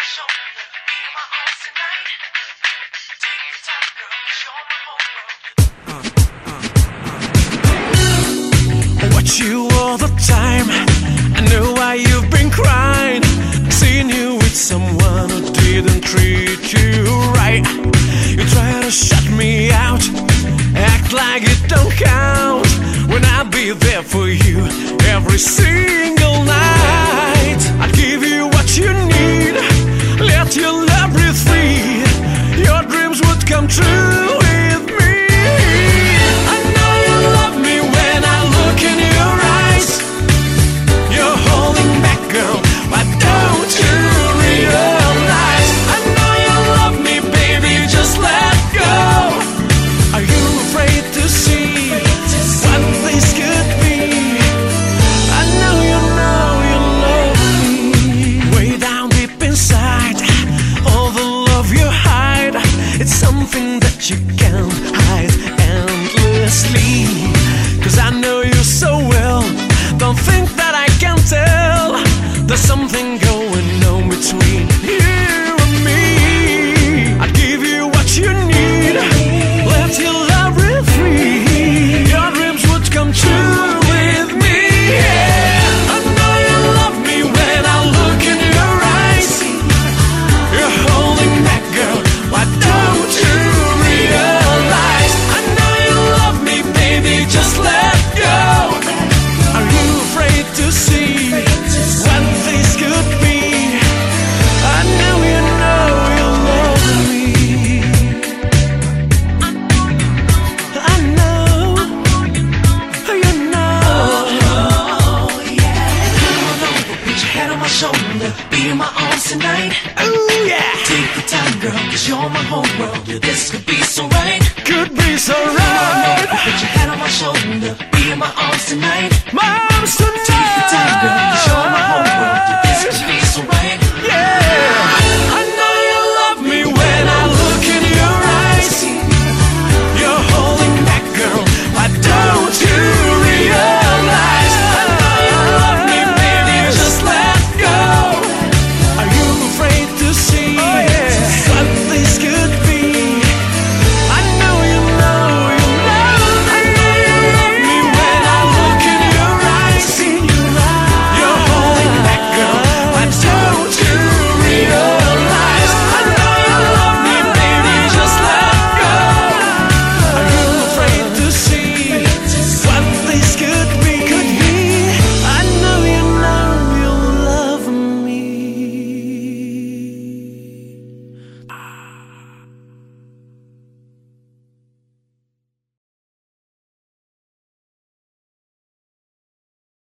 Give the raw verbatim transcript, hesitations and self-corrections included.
Watch you all the time. I know why you've been crying. Seen you with someone who didn't treat you right. You try to shut me out, act like it don't count, when I'll be there for you every single night. I'll give you what you need, let your love breathe free. Your dreams would come true with me. I know you love me when I look in your eyes. You're holding back, girl, why don't you realize? I know you love me, baby, just let go. Are you afraid to see what this could be? I know you know you love me. Way down deep inside, all the love you hide, it's something that you can't hide endlessly. Cause I know you so well, don't think that I can tell. There's something going on between you and me. I'll give you what you need, let your love breathe free. Your dreams would come true with me. Yeah. I know you love me when I look in your eyes. You're holding back, girl, why don't you realize? I know you love me, baby, just let go. Are you afraid to see what this could be? I know you know you love me. I know, you know. Put your head on my shoulder, be in my arms tonight. Ooh, yeah. Take your time, girl, cause you're my whole world. Yeah, this could be so right. Could be so Come on, right. put your head on my shoulder, be in my arms tonight. My arms Take your time, girl, tonight.